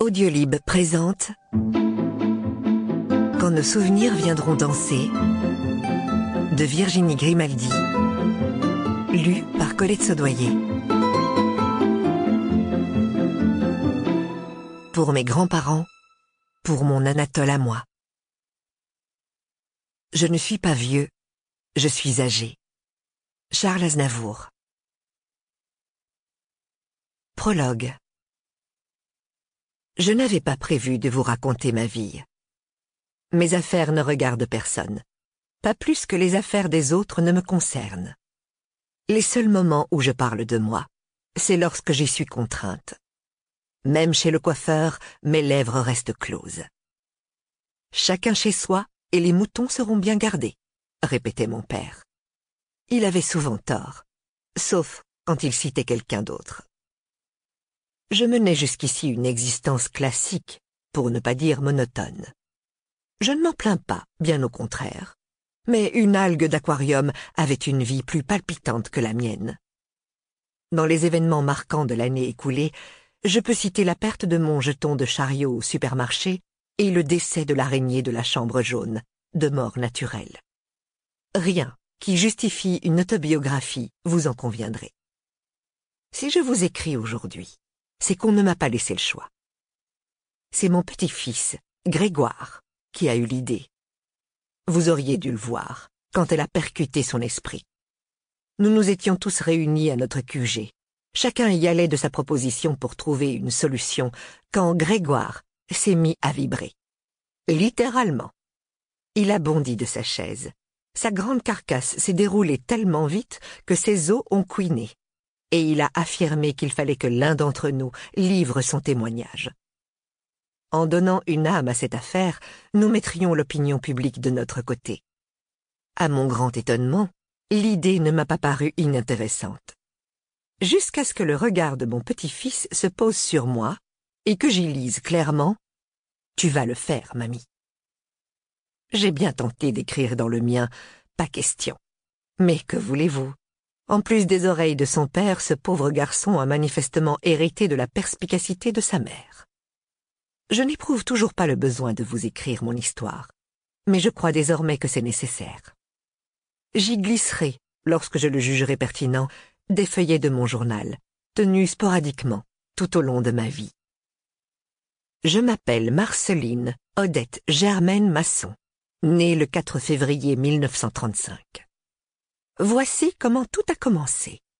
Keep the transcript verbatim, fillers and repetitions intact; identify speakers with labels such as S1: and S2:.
S1: Audiolib présente Quand nos souvenirs viendront danser de Virginie Grimaldi, lu par Colette Saudoyer. Pour mes grands-parents, pour mon Anatole à moi. Je ne suis pas vieux, je suis âgé. Charles Aznavour. Prologue. Je n'avais pas prévu de vous raconter ma vie. Mes affaires ne regardent personne. Pas plus que les affaires des autres ne me concernent. Les seuls moments où je parle de moi, c'est lorsque j'y suis contrainte. Même chez le coiffeur, mes lèvres restent closes. Chacun chez soi et les moutons seront bien gardés, répétait mon père. Il avait souvent tort, sauf quand il citait quelqu'un d'autre. Je menais jusqu'ici une existence classique, pour ne pas dire monotone. Je ne m'en plains pas, bien au contraire. Mais une algue d'aquarium avait une vie plus palpitante que la mienne. Dans les événements marquants de l'année écoulée, je peux citer la perte de mon jeton de chariot au supermarché et le décès de l'araignée de la chambre jaune, de mort naturelle. Rien qui justifie une autobiographie, vous en conviendrez. Si je vous écris aujourd'hui, c'est qu'on ne m'a pas laissé le choix. C'est mon petit-fils, Grégoire, qui a eu l'idée. Vous auriez dû le voir, quand elle a percuté son esprit. Nous nous étions tous réunis à notre Q G. Chacun y allait de sa proposition pour trouver une solution, quand Grégoire s'est mis à vibrer. Littéralement. Il a bondi de sa chaise. Sa grande carcasse s'est déroulée tellement vite que ses os ont couiné. Et il a affirmé qu'il fallait que l'un d'entre nous livre son témoignage. En donnant une âme à cette affaire, nous mettrions l'opinion publique de notre côté. À mon grand étonnement, l'idée ne m'a pas paru inintéressante. Jusqu'à ce que le regard de mon petit-fils se pose sur moi et que j'y lise clairement « Tu vas le faire, mamie ». J'ai bien tenté d'écrire dans le mien « Pas question ». Mais que voulez-vous ? En plus des oreilles de son père, ce pauvre garçon a manifestement hérité de la perspicacité de sa mère. Je n'éprouve toujours pas le besoin de vous écrire mon histoire, mais je crois désormais que c'est nécessaire. J'y glisserai, lorsque je le jugerai pertinent, des feuillets de mon journal, tenus sporadiquement, tout au long de ma vie. Je m'appelle Marceline Odette Germaine Masson, née le quatre février mille neuf cent trente-cinq. Voici comment tout a commencé.